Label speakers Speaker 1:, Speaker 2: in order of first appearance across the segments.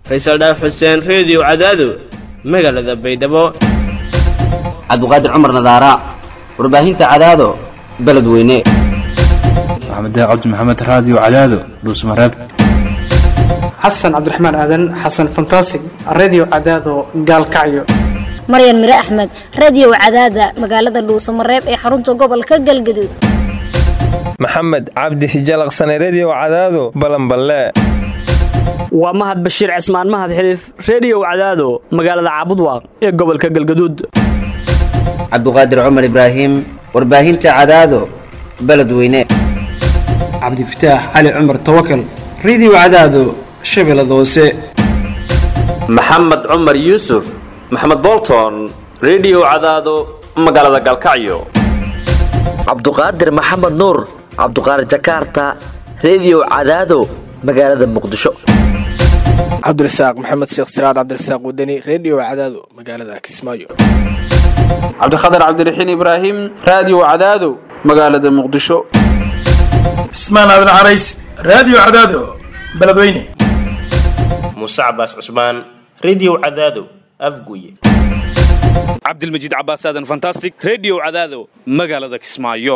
Speaker 1: Faysal Dhaaf Xuseen Radio Cadaado magaalada Baydhabo
Speaker 2: Cabduqaadir Cumar Nadaara warbaahinta Cadaado beledweyne
Speaker 3: Maxamed Cabdi Maxamed Radio Cadaado Dhuusmareeb
Speaker 4: Xasan Cabdiraxmaan Aadan Xasan Fantastic Radio Cadaado Gaalkacyo
Speaker 5: Maryan Mire Axmed Radio Cadaada magaalada Dhuusmareeb ee xarunta gobolka Galgaduud
Speaker 6: Maxamed Cabdi Hijalaqsan Radio Cadaado Balanballe
Speaker 7: waa Mahad Bashiir Cismaan Mahad Xiliif Radio Cadaado magaalada Caabudwaaq ee gobolka Galgaduud
Speaker 2: Cabduqaadir Cumar Ibraahim warbaahinta Cadaado beledweyne
Speaker 4: Cabdi Fataax Ali Cumar Tawakkal Radio Cadaado Shabeellada Hoose
Speaker 8: Maxamed Cumar Yuusuf Maxamed Bolton Radio Cadaado magaalada Galkacyo
Speaker 9: Cabduqaadir Maxamed Nuur Cabduqaadir Jakarta Radio Cadaado magaalada Muqdisho
Speaker 10: Cabdirasaaq Maxamed Sheekh Siraad Cabdirasaaq Wadani Radio Cadaado magaalada Kismaayo
Speaker 11: Cabdiqaadir Cabdiraxiin Ibraahim Radio Cadaado magaalada Muqdisho
Speaker 12: Ismaan Aadan Carays Radio Cadaado beledweyne
Speaker 13: Musa Abbas Usman Radio Cadaado Afguye
Speaker 14: Cabdilmajiid Abbas Aadan Fantastic Radio Cadaado magaalada Kismaayo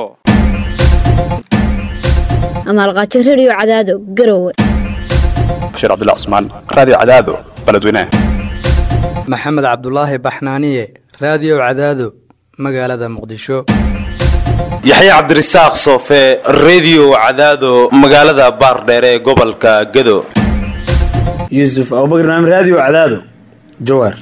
Speaker 5: Amal Qaaji Radio Cadaado Garowe
Speaker 15: Bashir Abdullah Usman Radio Cadaado beledweyne
Speaker 16: Maxamed Cabdullaahi Baxnaaniye Radio Cadaado magaalada Muqdisho
Speaker 13: Yaxya Cabdirasaaq Soofe Radio Cadaado magaalada Baardheer ee gobolka Gado
Speaker 17: Yusuf Abubakar Naam Radio Cadaado Jowhar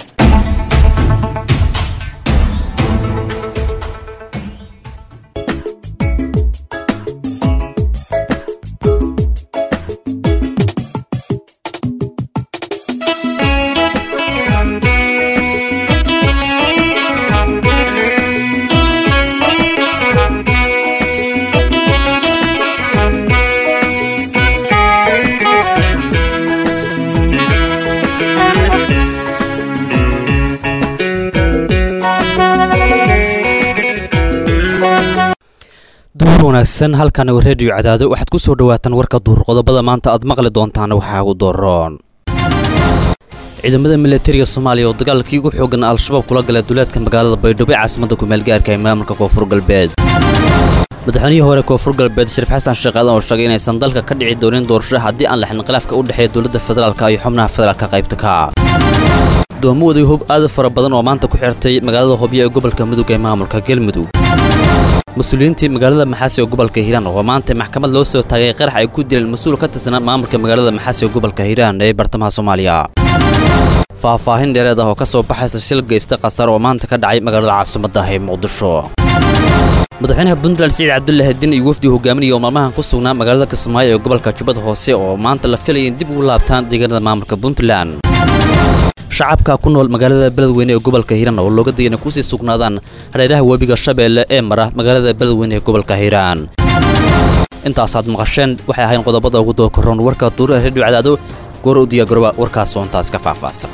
Speaker 18: wanaagsan halkan waa Radio Cadaado waxaad ku soo dhawaataan warka duur qodobada maanta aad maqli doontaan waxa ugu dooron ciidamada militariga Soomaaliya oo dagaalkii ugu xoogan al-shabaab kula galay duleedka magaalada Baydhabo ee caasimadda ku meel gaarka ee maamulka Koonfur Galbeed madaxweynihii hore Koonfur Galbeed Shariif Xasan Sheekh Aadan oo sheegay in aysan dalka ka dhici doonin doorasho haddii aan la xalin khilaafka u dhaxeeya dawladda federaalka iyo xubnaha federaalka qaybta ka doomoodii hub aad fara badan oo maanta ku xirtay magaalada Hobyo ee gobolka Mudug ee maamulka Galmudug مسؤولينتي مقالة محاسي وقبل كهيران ومانتي محكمة لو سو تاغي قرح ay ku dileen mas'uul ka tirsan maamulka magaalada Maxaasi ee gobolka Hiiraan ee bartamaha Soomaaliya faahfaahin dheeraad ah oo ka soo baxaysa shil geysta qasar oo maanta ka dhacay magaalada caasimadda ah ee Muqdisho madaxweynaha Puntland Saciid Cabdullaahi Diin iyo wafdi hogaaminaya maalmahan ku sugnaa magaalada Kismaayo ee gobolka Jubbada Hoose oo maanta la filayay dib ugu laabtaan deegaanada maamulka Puntland shacabka ku nool magaalada beledweyne ee gobolka Hiiraan oo looga digay ku sii sugnaadaan hareeraha webiga Shabeelle ee mara magaalada beledweyne ee gobolka Hiiraan intaas aad maqasheen waxay ahayn qodobada ugu dooran warka duur ee Radio Cadaado goor u diyaargarooba warkaas oo intaas ka faahfaahsan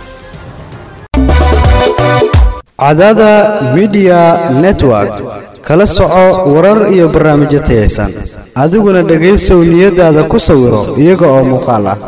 Speaker 19: Cadaada Media Network kala soco warar iyo barnaamijyo tayeysan adiguna dhageyso niyadaada ku sawiro iyaga oo muuqaal ah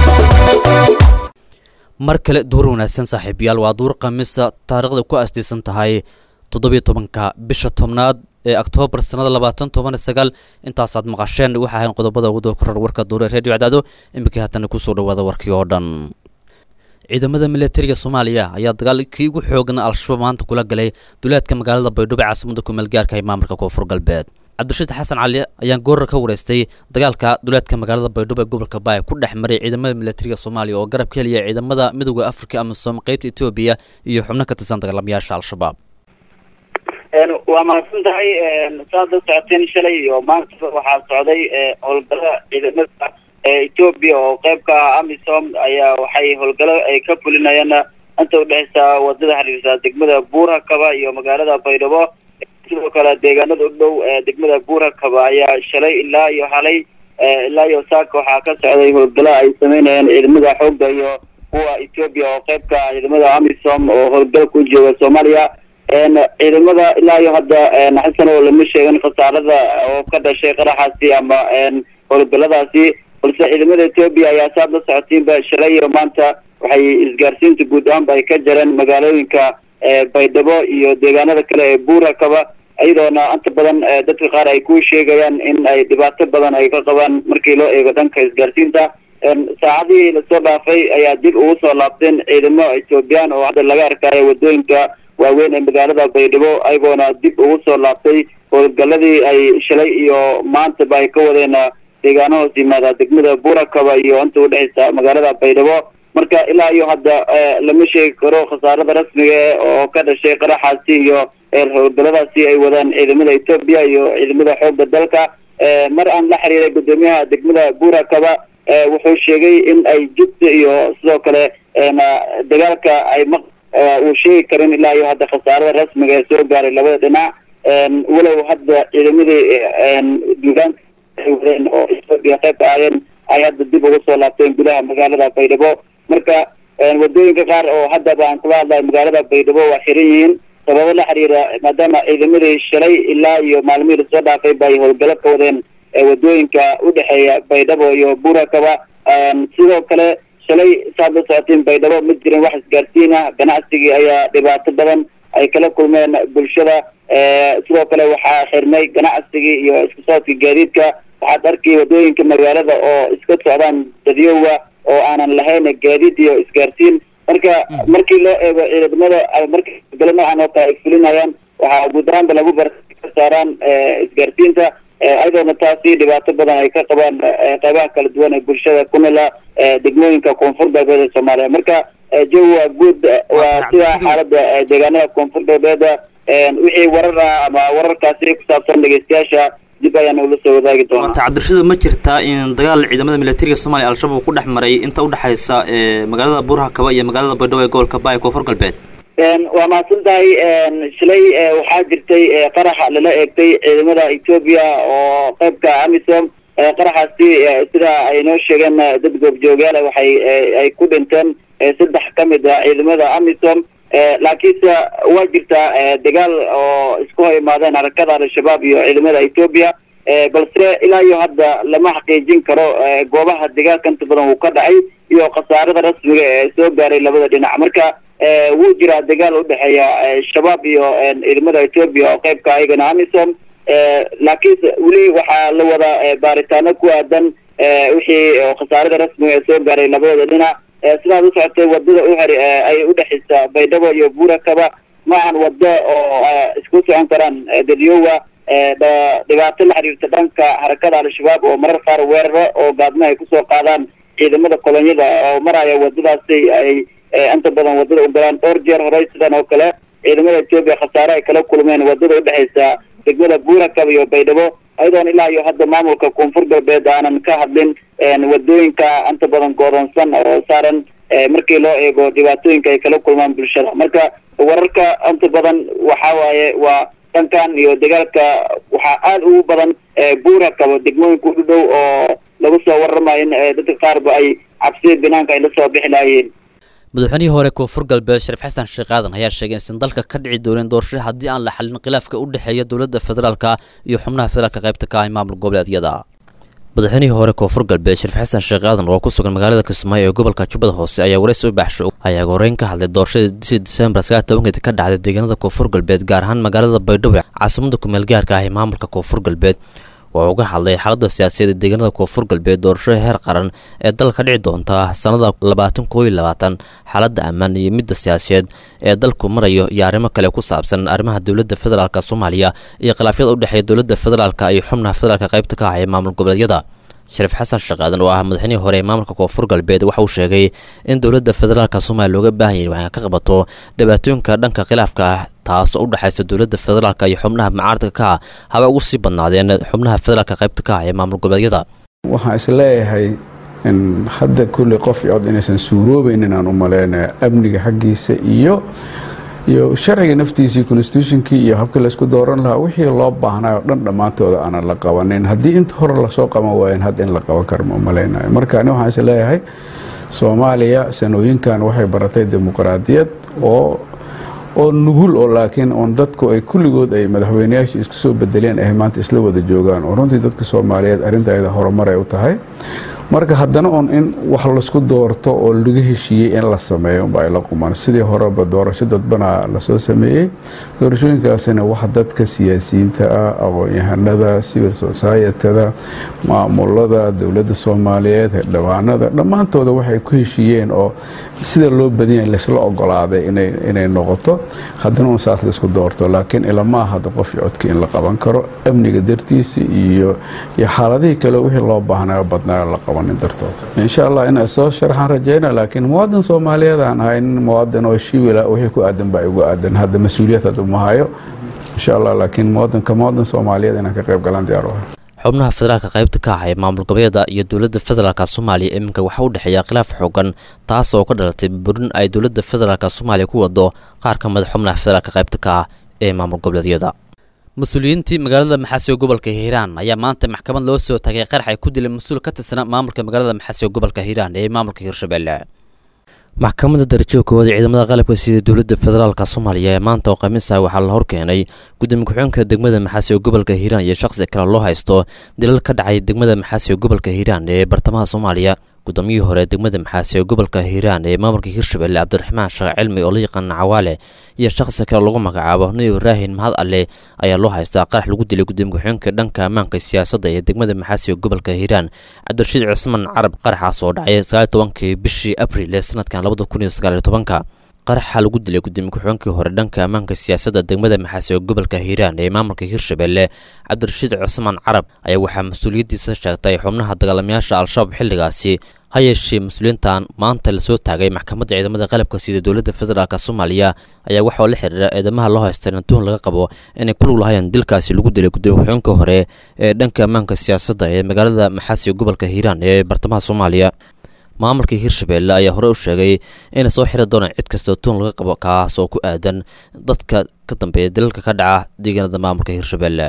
Speaker 18: mar kale duur wanaagsan saaxiibayaal waa duur qamiisa taariikhda ku aastaysan tahay 17ka bisha 10aad ee Oktoobar sanada 2019 intaas aad maqasheen waxa ahayn qodobada ugu dooran warka duur ee Radio Cadaado imika haatan ku soo dhawaada warkii oo dhan ciidamada militariga Soomaaliya ayaa dagaalkii ugu xoogan al-shabaab maanta kula galay duleedka magaalada Baydhabo ee caasimadda ku meel gaarka ee maamulka Koonfur Galbeed Cabdishiid Xasan Cali ayaan goor ka wareystay dagaalka duleedka magaalada Baydhabo ee gobolka Baay ku dhex-maray ciidamada militariga Soomaaliya oo garab ka helaya ciidamada midowga Afrika ama qaybta Itoobiya iyo xubno ka tirsan dagaalamayaasha al-shabaab
Speaker 20: waa mahadsantahay saada socodteen shalay iyo maanta waxaa socday howlgalo ciidamada Itoobiya oo qaybka AMISOM ayaa waxay howlgalo ay ka fulinayaan inta u dhaxaysa wadada xiriirta degmada Buurakaba iyo magaalada Baydhabo sidoo kale deegaanada u dhow degmada Buurakaba ayaa shalay ilaa iyo xalay ilaa iyo saaka waxaa ka socday howlgalo ay sameynayaan ciidamada xoogga iyo kuwa Itoobiya oo qaybka ciidamada AMISOM oo howlgal ku jooga Soomaaliya ciidamada ilaa iyo hadda xasan oo lama sheegan khasaarada oo ka dhashay qaraxaasi ama howlgaladaasi balse ciidamada Itoobiya ayaa saad la socotiinba shalay iyo maanta waxay isgaarsiinta guud ahaanba ay ka jareen magaalooyinka baydhabo iyo deegaanada kale ee buurakaba iyadoona inta badan dadka qaar ay ku sheegayaan in ay dhibaato badan ay ka qabaan markii loo eego dhanka isgaarsiinta saacadihii lasoo dhaafay ayaa dib ugu soo laabteen ciidamo ethoobiyan oo hadda laga arkayo wadooyinka waaweyn ee magaalada baydhabo ayagoona dib ugu soo laabtay howlgaladii ay shalay iyo maantaba ay ka wadeen deegaano hoos yimaada degmada buurakaba iyo inta udhexeysa magaalada baydhabo marka ilaa iyo hadda lama sheegi karo khasaarada rasmiga oo ka dhashay qaraxaasi iyo howlgaladaasi ay wadaan ciidamada Ethiopia iyo ciidamada xoogga dalka mar aan la xiriiray gudoomiyaha degmada buurakaba wuxuu sheegay in ay jubta iyo sidoo kale dagaalka ay uu sheegi karin ilaa iyo hadda khasaarada rasmiga ee soo gaaray labada dhinac walow hadda ciidamadii deegaanka ay wadeen oo Ethiopia qayb ka ahayeen ay hadda dib ugu soo laabteen gudaha magaalada baydhabo marka wadooyinka qaar oo haddaba aan kula hadlayo magaalada baydhabo waa xiran yihiin sababo la xiriira maadaama ciidamadii shalay ilaa iyo maalmihii lasoo dhaafay bay howlgalo ka wadeen wadooyinka udhexeeya baydhabo iyo buurakaba sidoo kale shalay saad la socotiin baydhabo ma jirin wax isgaarsiin ah ganacsigii ayaa dhibaato badan ay kala kulmeen bulshada sidoo kale waxaa xirmay ganacsigii iyo isku socodka gaadiidka waxaad arkay wadooyinka magaalada oo iska socdaan dadyowa oo aanan lahayn gaadiid iyo isgaarsiin marka markii loo eego ciidamada markii galo noocan oo kale ay fulinayaan waxaa guud ahaanba lagu barsaaraan isgaarsiinta ayadoona taasi dhibaato badan ay ka qabaan qaybaha kala duwan ee bulshada ku nool degmooyinka koonfur galbeed ee Soomaaliya marka jawiga guud waa sida xaaladda deegaanada koonfur galbeed wixii warar ama wararkaasi ku saabsan dhageystayaasha dib ayaan ula soo wadaagi doonaa
Speaker 18: tacabdirshada ma jirtaa in dagaal ciidamada militariga Soomaaliya al-shabaab ku dhex maray inta u dhaxaysa magaalada buurakaba iyo magaalada baydhabo ee gobolka Baay koonfur galbeed
Speaker 20: waa mahadsantahay shalay waxaa jirtay qarax lala eegtay ciidamada Ethiopia oo qaybka AMISOM qaraxaasi sida ay noo sheegeen dad goobjoogayaal waxay ay ku dhinteen saddex ka mid ah ciidamada AMISOM laakiinse waa jirtaa dagaal oo isku imaadeen harakada al-shabaab iyo ciidamada Ethiopia balse ilaa iyo hadda lama xaqiijin karo goobaha dagaalka inta badan uu ka dhacay iyo khasaarada rasmiga ee soo gaaray labada dhinac marka wuu jiraa dagaal u dhexeeya shabaab iyo ciidamada Ethiopia oo qaybka ayagana AMISOM laakiinse weli waxaa la wadaa baaritaano ku aadan wixii khasaarada rasmiga ee soo gaaray labada dhinac sidaad u socotay wadada ay u dhexeysa baydhabo iyo buurakaba maahan wado oo isku socon karaan dadyowa dhibaato la xiriirta dhanka harakada al-shabaab oo marar qaar weeraro oo gaadmo ay kusoo qaadaan ciidamada kolonyada oo maraya wadadaasi ay inta badan wadada u galaan dhowr jeer horey sidan oo kale ciidamada Ethiopia khasaare ay kala kulmeen wadada u dhexeysa degmada buurakaba iyo baydhabo ayadoon ilaa iyo hadda maamulka koonfur galbeed aanan ka hadlin wadooyinka inta badan go'doonsan oo saaran markii loo eego dhibaatooyinka ay kala kulmaan bulshada marka wararka inta badan waxaa waaye waa dhankan iyo dagaalka waxaa aada ugu badan buurakaba degmooyinka u dhow oo lagu soo waramayo in dadka qaarba ay cabsi banaanka ay la soo bixi lahaayeen
Speaker 18: madaxweynihii hore koonfur galbeed Shariif Xasan Sheekh Aadan ayaa sheegay in dalka ka dhici doonaan doorasho haddii aan la xalin khilaafka u dhaxeeya dawladda federaalka iyo xubnaha federaalka qaybta ka ah maamul goboleedyada madaxweynihii hore koonfur galbeed Shariif Xasan Sheekh Aadan oo ku sugan magaalada Kismaayo ee gobolka Jubbada Hoose ayaa wareysi u baxshay ayaa horeyn ka hadlay doorashadii December 19 ka dhacday deegaanada koonfur galbeed gaar ahaan magaalada Baydhabo caasimada ku meel gaarka ah ee maamulka koonfur galbeed oo uga hadlay xaaladda siyaasadeed deegaanada koonfur galbeed doorasho heer qaran ee dalka dhici doonta sanada 2022 xaaladda ammaan iyo midda siyaasadeed ee dalku marayo iyo arrimo kale ku saabsan arrimaha dawladda federaalka Soomaaliya iyo khilaafyada u dhaxeeya dawladda federaalka iyo xubnaha federaalka qaybta ka ah ee maamul goboleedyada Shariif Xasan Sheekh Aadan oo ah madaxweynihii hore ee maamulka koonfur galbeed waxa uu sheegay in dawladda federaalka Soomaaliya looga baahan yahay wax ka qabato dhibaatooyinka dhanka khilaafka ah taas oo u dhaxaysa dawladda federaalka iyo xubnaha mucaaradka ka haba ugu sii badnaadeen xubnaha federaalka qaybta ka ah ee maamul goboleedyada
Speaker 21: waxaan isleeyahay in hadda kulli qof cod inaysan suuroobaynin aan u maleynaa amniga xaggiisa iyo sharciga naftiisa iyo constitutionkii iyo habka la isku dooran lahaa wixii loo baahnaa oo dhan dhammaantooda aanan la qabanin haddii inta hore lasoo qaban waayan hadda in la qaban karo ma umaleynayo marka ani waxaan isleeyahay Soomaaliya sanooyinkan waxay baratay dimuqraadiyad oo nugul oo laakiin on dadku ay kulligood ay madaxweynayaasha isku soo bedeleen ay maanta isla wada joogaan oo runtii dadka Soomaaliyeed arrinta ay horumar ay u tahay marka haddana on in wax laisku doorto oo laga heshiiyey in la sameeyo unbaa ila quman sidii horeba doorasho dadbana lasoo sameeyey doorashooyinkaasina wax dadka siyaasiyiinta ah aqoon-yahanada civil societyda maamulada dowladda soomaaliyeed xildhibaanada dhammaantooda waxay ku heshiiyeen oo sida loo badanya laysla ogolaaday inay noqoto haddana un saas laisku doorto laakiin ilamaa hadda qof codka in la qaban karo amniga dartiisa iyo xaaladihii kale wixii loo baahnayo badnaayo la qabanin dartood insha allah inay soo sharxaan rajayna laakiin muwaadin soomaaliyeed aan ahay nin muwaadin oo shiwila wixii ku aadan baa igu aadan hadda mas-uuliyad hadda ma hayo insha allah laakiin muwaadin soomaaliyeed inaan ka qayb galaan diyaar u ahay
Speaker 18: xubnaha federaalka qaybta ka ah ee maamul goboleeda iyo dowladda federaalka soomaaliya iminka waxaa u dhexeeya khilaaf xoogan taas oo ka dhalatay burin ay dowladda federaalka soomaaliya ku wado qaar ka mid xubnaha federaalka qaybta ka ah ee maamul goboleedyada mas-uuliyiintii magaalada maxaasiyo gobolka hiiraan ayaa maanta maxkamad loo soo tagay qarax ay ku dilay mas-uul ka tirsan maamulka magaalada maxaasiyo gobolka hiiraan ee maamulka hirshabelle maxkamadda darajada koowaad ee ciidamada qalabka sida dowladda federaalka soomaaliya ee maanta oo khamiisa waxaa la horkeenay gudoomiye ku-xigeenka degmada maxaasiyo gobolka hiiraan iyo shakhsi kale loo haysto dilal ka dhacay degmada maxaasiyo gobolka hiiraan ee bartamaha soomaaliya gudoomiyihii hore degmada maxaasiyo gobolka hiiraan ee maamulka hirshabelle cabdiraxmaan sheekh cilmi oo la yaqaana cawaale iyo shakhsi kale lagu magacaabo nuur ibraahin mahad alle ayaa loo haystaa qarax lagu dilay gudoomiye ku-xigeenka dhanka ammaanka siyaasadda ee degmada maxaasiyo gobolka hiiraan cabdirashiid cismaan carab qaraxaas oo dhacay 19 bishii abriil ee sanadkan 2019 qaraxa lagu dilay gudoomiye ku-xigeenkii hore dhanka ammaanka siyaasadda degmada maxaasiyo gobolka hiiraan ee maamulka hirshabelle cabdirashiid cismaan carab ayaa waxaa mas-uuliyaddiisa sheegtay xubnaha dagaalamayaasha al-shabaab xilligaasi ha yeeshee mas-uuliyiintan maanta lasoo taagay maxkamadda ciidamada qalabka sida dowladda federaalk soomaaliya ayaa waxaa la xiriira eedamaha loo haystay in tuhun laga qabo inay ku lug lahayeen dilkaasi lagu dilay gudoomiye ku-xigeenkii hore ee dhanka ammaanka siyaasadda ee magaalada maxaasiyo gobolka hiiraan ee bartamaha soomaaliya maamulka hirshabelle ayaa hore u sheegay inay soo xiri doonaan cid kastoo tuhun laga qabo kaas oo ku aadan dadka ka dambeeya dilalka ka dhaca deegaanada maamulka hirshabelle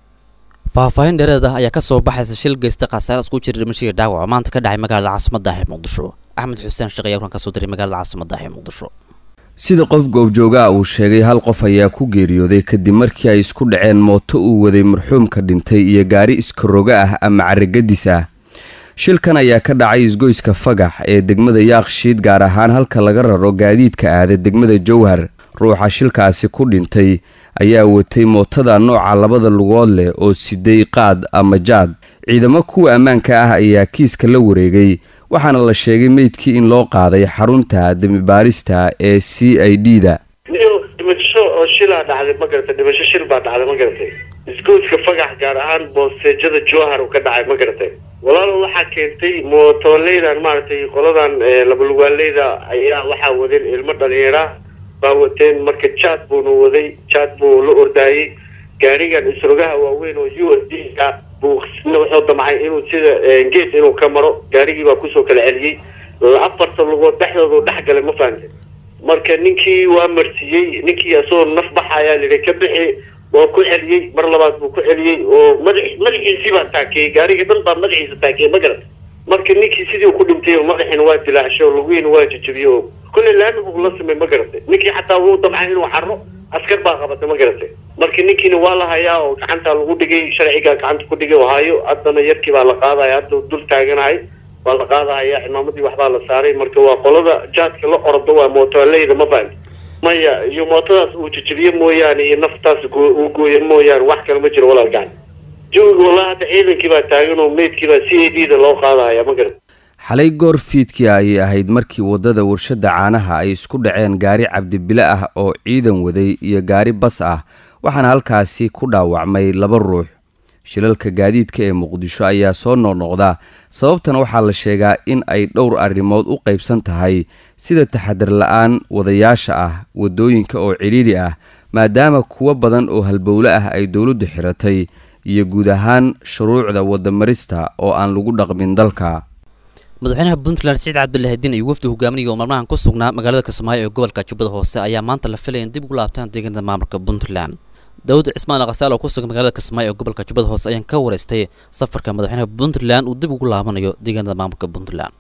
Speaker 18: faahfaahin dheereed ah ayaa ka soo baxaysa shil geysta khasaare isku jira dhimashiga dhaawaca maanta ka dhacay magaalada caasimadda ah ee muqdisho axmed xuseen sheekh ayaa warkan ka soo diray magaalada caasimadda ah ee muqdisho
Speaker 1: sida qof goobjooga uu sheegay hal qof ayaa ku geeriyooday kadib markii ay isku dhaceen mooto uu waday marxuumka dhintay iyo gaari iskaroga ah ama caragadis ah shilkan ayaa ka dhacay isgoyska fagax ee degmada yaaqshiid gaar ahaan halka laga raro gaadiidka aada degmada jowhar ruuxa shilkaasi ku dhintay ayaa watay mootada nooca labada lugood leh oo siday qaad ama jaad ciidamo kuwa ammaanka ah ayaa kiiska la wareegay waxaana la sheegay meydkii in loo qaaday xarunta demibaarista ee c i d da
Speaker 22: dhimasho oo shilaa dhacday ma garatay dhimasho shil baa dhacday ma garatay isgoyska fagax gaar ahaan boosteejada jowhar uu ka dhacay ma garatay walaalo waxaa keentay mootoleydan maaragtay qoladan labalugaaleyda ayaa waxaa wadeen ilmo dhalinyara baa wateen marka jaad buuna waday jaad buu la ordaayey gaarigan isrogaha waaweyn oo u s d ka buu wuxuu damcay inuu sida gees inuu ka maro gaarigii baa kusoo kala celiyey afarta lugood dhexdoodu dhex galay ma fahamtay marka ninkii waa marsiiyey ninkii asagoo naf baxayaa lihi ka bixi waa ku celiyey mar labaad buu ku celiyey oo madaxiisii baa taakiyey gaarigii dhan baa madaxiisa taakiyey ma garat marka ninkii sidii ku dhintay madaxiina waa dilaacsho lugihiina waa jajabiyey oo kulley laami buu la samey ma garatay ninkii xataa wuu damcay inuu carro askar baa qabatay ma garatay marka ninkiina waa la hayaa oo gacanta lagu dhigay sharcigaa gacanta ku dhigay oo hayo haddana yarkii baa la qaadaya hadda dul taaganahay waa la qaadahaya cimaamadii waxbaa la saaray marka waa qolada jaadka la ordo waa mootoleyda ma fahamti maya iyo mootadaas uu jajabiye mooyaane iyo naftaas uu gooye mooyaane wax kale ma jiro walaalkaan jawiga walaa hadda ciidankii baa taagan oo meydkii baa c a d da loo qaadahaya ma garat
Speaker 1: xalay goor fiidkii ayay ahayd markii waddada warshadda caanaha ay isku dhaceen gaari cabdibile ah oo ciidan waday iyo gaari bas ah waxaana halkaasi ku dhaawacmay 2 ruux shilalka gaadiidka ee muqdisho ayaa soo noqnoqda sababtana waxaa la sheegaa in ay dhowr arrimood u qaybsan tahay sida taxadar la-aan wadayaasha ah waddooyinka oo cidhiidhi ah maadaama kuwo badan oo halbowle ah ay dowladdu xiratay iyo guud ahaan shuruucda wadamarista oo aan lagu dhaqmin dalka
Speaker 18: madaxweynaha puntland siciid cabdilahadiin iyo wafdi hogaaminaya oo maalmahan ku sugnaa magaalada kismaayo ee gobolka jubbada hoose ayaa maanta la filaya in dib ugu laabtaan deegaanada maamulka puntland daawud cismaan kasaal oo ku sugan magaalada kismaayo ee gobolka jubbada hoose ayaan ka wareystay safarka madaxweynaha puntland uu dib ugu laabanayo deegaanada maamulka puntland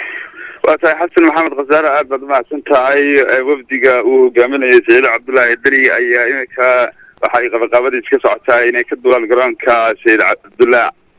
Speaker 23: waa tahay xasan maxamed khasaare aad baad umahadsan tahay wafdiga uu hogaaminayay siciid cabdullaahi deri ayaa iminka waxay qabaqaabadiis ka socotaa inay ka dulaan garoonka sayid cabdullah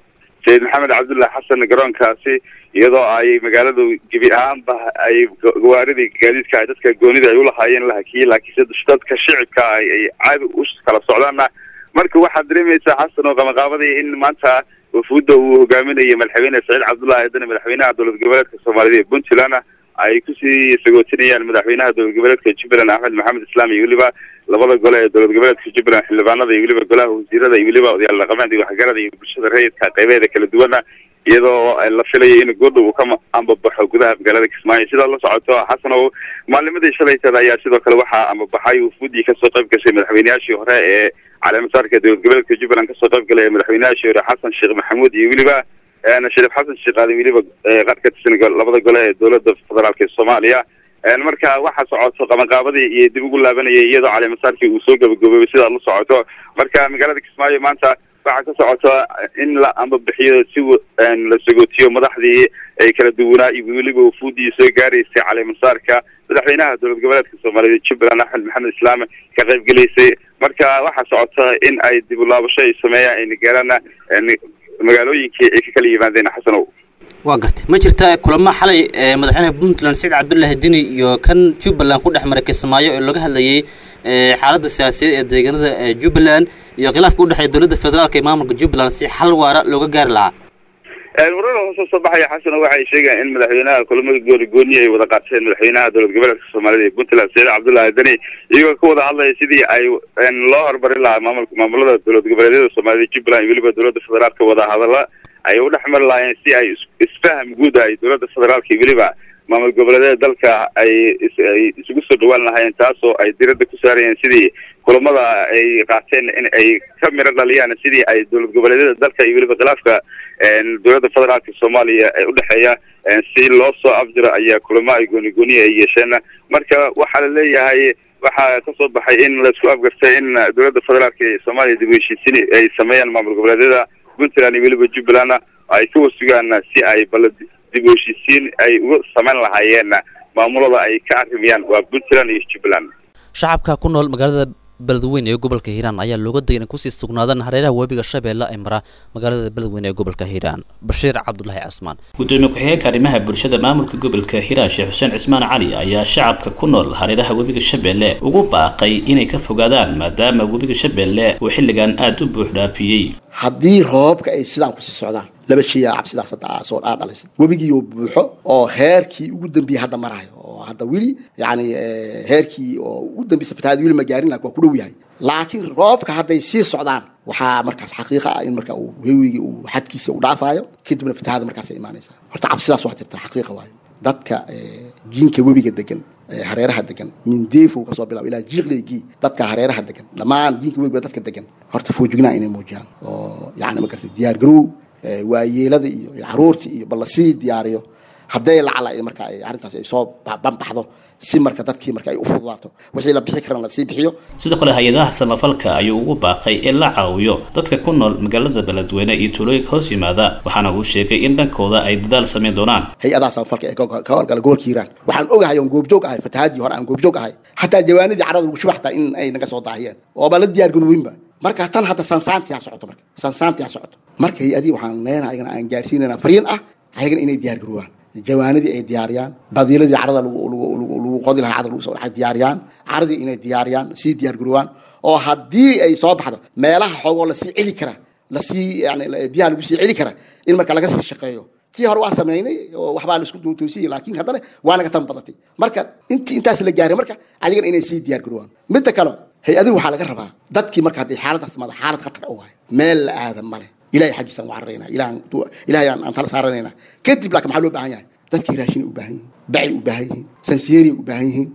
Speaker 23: sayid maxamed cabdullahi xasan garoonkaasi iyadoo ay magaaladu gebi ahaanba ay gawaaridii gaadiidka dadka goonida ay ulahaayeen la hakiyey laakiinse dadka shicibka ay caadi u kala socdaana marka waxaad dareemaysaa xasan oo qamaqaabadii in maanta wafuudda uu hogaaminayay madaxweyne saciid cabdullahi dani madaxweynaha dowlad goboleedka soomaalida ee puntland ay kusii sagootinayaan madaxweynaha dowlad goboleedka jubbaland axmed maxamed islaam iyo weliba labada gole ee dowlad goboleedka jubbaland xildhibaanada iyo weliba golaha wasiirada iyo weliba odayaal dhaqameed iyo waxgarada iyo bulshada rayidka qaybeeda kala duwana iyadoo la filayay in goordhow uu ka ambabaxo gudaha magaalada kismaayo sidaa la socoto xasan oo maalimadii shalayteeda ayaa sidoo kale waxaa ambabaxay wafuudii kasoo qayb gashay madaxweynayaashii hore ee caleemasaarka dowlad goboleedka jubbaland kasoo qayb galay madaxweynayaashii hore xasan sheekh maxamuud iyo weliba shariif xasan sheekh aadan weliba qaar ka tirsan labada gole ee dowladda federaalka ee soomaaliya marka waxaa socoto qamaqaabadii iyo dib ugu laabanayay iyadoo caleemasaarkii uu soo gabagaboobay sidaa la socoto marka magaalada kismaayo maanta waxaa ka socota in la ambabixiyo si la sagootiyo madaxdii ay kala duwanaa iyo weliba wafuudii soo gaaraysay caleemasaarka madaxweynaha dowlad goboleedka soomaalida jubbaland axmed maxamed islaam ka qaybgelaysay marka waxaa socota in ay dib u laabasho ay sameeyaan ayna gaaraan magaalooyinkii ay ka kala yimaadeen xasanow
Speaker 18: waa gartay ma jirta kulamo xalay madaxweynaha puntland saciid cabdullahi dini iyo kan jubbaland ku dhex maray kismaayo oo laga hadlayay xaaladda siyaasadeed ee deegaanada jubbaland iyo khilaafka u dhexeeya dowladda federaalka iyo maamulka jubbaland si xal waara looga gaari lahaa
Speaker 23: wararka hoosoo soo baxaya xasan waxay sheegeen in madaxweynaha kulamada gooni ay wada qaateen madaxweynaha dowlad goboleedka soomaalida ee puntland saciid cabdullahi dani iyagoo ka wada hadlaya sidii ay loo horumarin lahaa maamulada dowlad goboleedyada soomaalida jubbaland iyo weliba dowladda federaalka wada hadalla ay u dhexmari lahaayeen si ay isfaham guud ay dowladda federaalka iyo weliba maamul goboleedyada dalka ay isugu soo dhawaan lahaayeen taasoo ay diradda ku saarayeen sidii kulamada ay qaateen in ay ka miro dhaliyaan sidii ay dowlad goboleedyada dalka iyo weliba khilaafka dowladda federaalka soomaaliya ee udhexeeya si loo soo afjiro ayaa kulamo ay gooni ay yeesheen marka waxaa la leeyahay waxaa kasoo baxay in laisku afgartay in dowladda federaalka ee soomaaliya dib u heshiisiin ay sameeyaan maamul goboleedyada puntland iyo weliba jubbaland ay ka wasugaan si ay dib u heshiisiin ay uga samayn lahaayeen maamulada ay ka arrimiyaan waa puntland iyo jubbaland
Speaker 18: shacabka ku nool magaalada beledweyne ee gobolka hiiraan ayaa looga degay in kusii sugnaadaan hareeraha webiga shabeelle ee mara magaalada beledweyne ee gobolka hiiraan bashiir cabdulaahi casmaan
Speaker 3: gudoomiye ku-xigeenka arrimaha bulshada maamulka gobolka hiiraan sheekh xuseen cismaan cali ayaa shacabka ku nool hareeraha webiga shabeelle ugu baaqay inay ka fogaadaan maadaama webiga shabeelle uu xilligan aada u buux dhaafiyey
Speaker 6: haddii roobabka ay sidaan kusii socdaan laba sheeyaa cabsidaas hadda soo dhalisay webigii oo buuxo oo heerkii ugu dambeeyay hadda marayo oo hadda weli yani heerkii oo ugu dambeysay fatahaad weli ma gaarin laakiin waa ku dhow yahay laakiin roobka hadday sii socdaan waxaa markaas xaqiiqa ah in marka uu webigii uu xadkiisa u dhaafayo kadibna fatahaada markaas ay imaanaysaa horta cabsidaas waa jirta xaqiiqa waayo dadka jiinka webiga degan hareeraha degan mindeefow kasoo bilaabo ilaa jiiqleygii dadka hareeraha degan dhammaan jiinka webiga dadka degan horta foojignaa inay muujiyaan oo yani ma gartay diyaar garow waayeelada iyo caruurta iyo bal lasii diyaariyo hadday lacala marka ay arrintaas ay soo banbaxdo si marka dadkii marka ay u fududaato wixii la bixi karana lasii bixiyo
Speaker 3: sidoo kale hay-adaha samafalka ayuu ugu baaqay in la caawiyo dadka ku nool magaalada beledweyne iyo tuulooyinka hoos yimaada waxaana uu sheegay in dhankooda ay dadaal samayn doonaan
Speaker 6: hay-adaha samafalka ee ka howlgala gobolka hiiraan waxaan ogahay oon goobjoog ahay fatahaadii hore aan goobjoog ahay xataa jawaanidii carada lagu shuba xataa in ay naga soo daahiyeen ooba la diyaar garowinba marka tan hadda sansaantiyaa socoto marka sansaantiyaa socoto marka hay-adii waxaan leenahay ayagana aan gaarsiinayna fariin ah ayagana inay diyaar garoobaan jawaanidii ay diyaariyaan badiiladii carada lagu qodi lahaa carada lagu soo dhaxay diyaariyaan caradii inay diyaariyaan sii diyaar garoobaan oo haddii ay soo baxdo meelaha xoogoo lasii celi kara lasii yani biyaha lagu sii celi kara in marka laga sii shaqeeyo kii hore waa samaynay oo waxbaa laisku toosiyey laakiin haddana waa naga tan badatay marka intaas la gaaray marka ayagana inay sii diyaar garoobaan midda kale hay-adihi waxaa laga rabaa dadkii marka hadday xaaladaas timaado xaalad khatar u wahay meel la aadan male ilahay xaggiisaan u cararaynaa ilahay aan tala saaranaynaa kadib laakiin maxaa loo baahan yahay dadkii raashinay u baahan yihiin bacay u baahan yihiin sansiyeeriay u baahan yihiin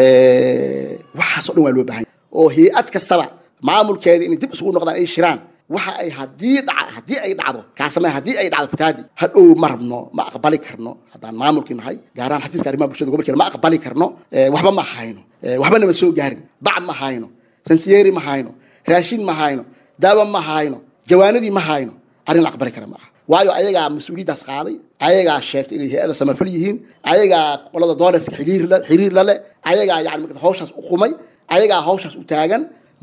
Speaker 6: waxaasoo dhan waa loo baahan yahay oo hay-ad kastaba maamulkeeda inay dib isugu noqdaan ay shiraan waxa ay haddii ay dhacdo kaasame haddii ay dhacdo fatahaadi hadhow ma rabno ma aqbali karno haddaan maamulkii nahay gaaraan xafiiska arrimaha bulshada gobolkeena ma aqbali karno waxba ma hayno waxbana ma soo gaarin bac ma hayno sansiyeeri ma hayno raashin ma hayno daawo ma hayno jawaanadii ma hayno arrin la aqbali kara ma aha waayo ayagaa mas-uuliyaddaas qaaday ayagaa sheegtay inay hay-ada samafal yihiin ayagaa qolada doolarska xiriir la leh ayagaa yani hawshaas u qumay ayagaa hawshaas u taagan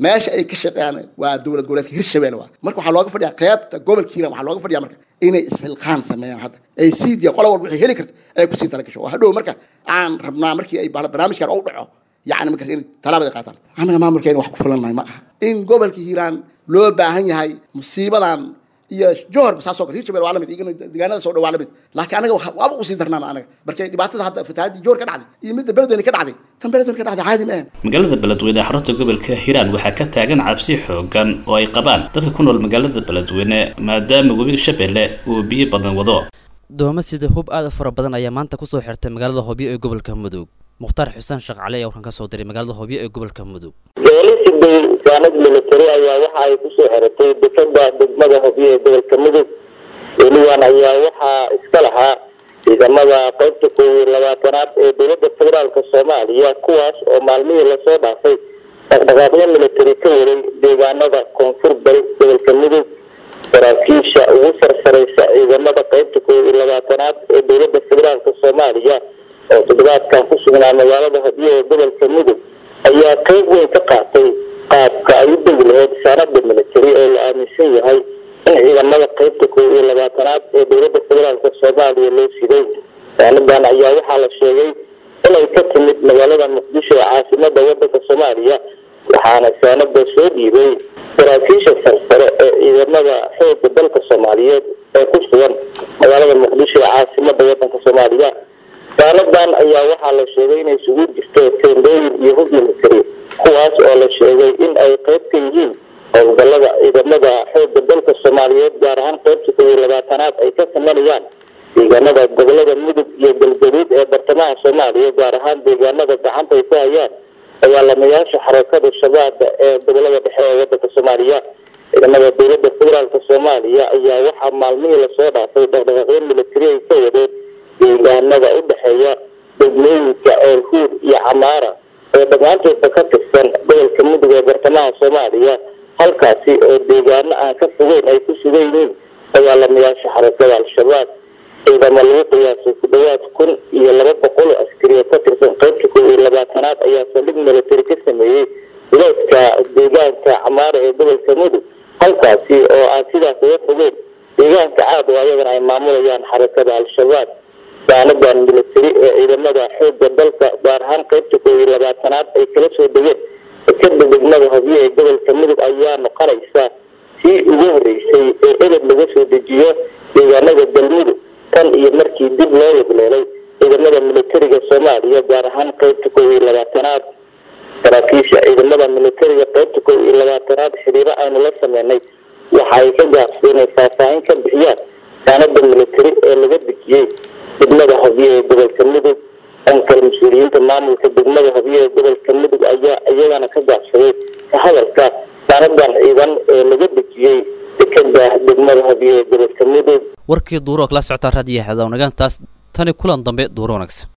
Speaker 6: meesha ay ka shaqeeyaan waa dowlad goboleedka Hirshabelle waa marka waxaa looga fadhiyaa qaybta gobolka Hiiraan waxaa looga fadhiyaa marka inay isxilqaan sameeyaan hadda ay siidiya qolo walba wixii heli karta ay ku sii tala gasho hadhow marka aan rabnaa markii ay barnaamijkan u dhaco yacni marka in talaabada qaataan anaga maamulkeena wax ku fulannahay ma aha in gobolka Hiiraan loo baahan yahay musiibadan iyo joor basaasoo kale Hirshabelle waa la mid igana deegaanada soo dhawaad la mid laakiin anaga waaba u sii darnaan anaga markay dhibaatada hadda fatahaadii joor ka dhacday iyo mid beledweyne ka dhacday tan beledweyne ka dhacday caadi ma aha
Speaker 3: magaalada beledweyne ee xarunta gobolka Hiiraan waxaa ka taagan cabsi xoogan oo ay qabaan dadka ku nool magaalada beledweyne maadaama webiga Shabeelle uu biyo badan wado
Speaker 18: doomo sida hub aad u fara badan ayaa maanta ku soo xirtay magaalada Hobyo ee gobolka Mudug mukhtaar xuseen sheekh cali ayaa warkan ka soo diray magaalada Hobyo ee gobolka Mudug
Speaker 2: dowladda saanad military ayaa waxa ay ku soo xiratay degmada Hobyo ee gobolka Mudug weliban ayaa waxaa iska lahaa ciidamada qaybta 12aad ee dowladda federaalka Soomaaliya kuwaas oo maalmihii la soo dhaafay dhaqdhaqaaqyo military ka waday deegaanada koonfur bari gobolka Mudug saraakiisha ugu sarsaraysa ciidamada qaybta 12aad ee dowladda federaalka Soomaaliya oo toddobaadkan ku sugnaa magaalada Hobyo ee gobolka Mudug ayaa qayb weyn ka qaatay qaabka ay u degi lahayd saanada military ee la aaminsan yahay in ciidamada qaybta 12aad ee dowladda federaalka Soomaaliya loo siday saanadan ayaa waxaa la sheegay inay ka timid magaalada Muqdisho ee caasimadda waddanka Soomaaliya waxaana saanada soo dhiibay saraakiisha sarsare ee ciidamada xoogga dalka Soomaaliyeed ee ku sugan magaalada Muqdisho ee caasimadda waddanka Soomaaliya saanadan ayaa waxaa la sheegay inay isugu jirto teendooyin iyo hub military kuwaas oo la sheegay in ay qayb ka yihiin howlgallada ciidamada xoogga dalka Soomaaliyeed gaar ahaan qaybta 12aad ay ka sameeyaan deegaanada gobolada Mudug iyo Galgaduud ee bartamaha Soomaaliya gaar ahaan deegaanada gacanta ay ku hayaan dagaalamayaasha xarakada shabaab ee gobolada dhexe ee waddanka Soomaaliya ciidamada dowladda federaalka Soomaaliya ayaa waxaa maalmihii la soo dhaafay dhaqdhaqaaqyo military ay ka wadeen deegaanada u dhexeeya degmooyinka Eerhuur iyo Camaara ee dhammaantoodba ka tirsan gobolka Mudug ee bartamaha Soomaaliya halkaasi oo deegaano aan ka fogeyn ay ku sugan yihiin dagaalamayaasha xarakada al-shabaab ciidamo lagu qiyaasay ku dhawaad 1,200 askari oo ka tirsan qaybta 12aad ayaa saldhig military ka sameeyey wilaayadka deegaanka Camaara ee gobolka Mudug halkaasi oo aan sidaas uga fogeyn deegaanka Caad oo ayagana ay maamulayaan xarakada al-shabaab saanadan military ee ciidamada xoogga dalka gaar ahaan qaybta 12aad ay kala soo degeen kadib degmada Hobyo ee gobolka Mudug ayaa noqonaysa si ugu horeysay ee edeb laga soo dejiyo deegaanada Galmudug tan iyo markii dib loo yeelay ciidamada militariga Soomaaliya gaar ahaan qaybta 12aad saraakiisha ciidamada militariga qaybta 12aad xiriiro aynu la sameynay waxa ay ka gaabsadeen faahfaahin ka bixiyaan saanada military ee laga dejiyay degmada Hobyo ee gobolka Mudug anka mas'uuliyiinta maamulka degmada Hobyo ee gobolka Mudug ayaa iyagana ka gaabsaday hadalka saanadan ciidan ee laga dejiyay dekada degmada Hobyo ee gobolka Mudug
Speaker 18: warkii duuro kala socota raadiyaha hadawnagaantaas tani kulan dambe duuro wanaagsan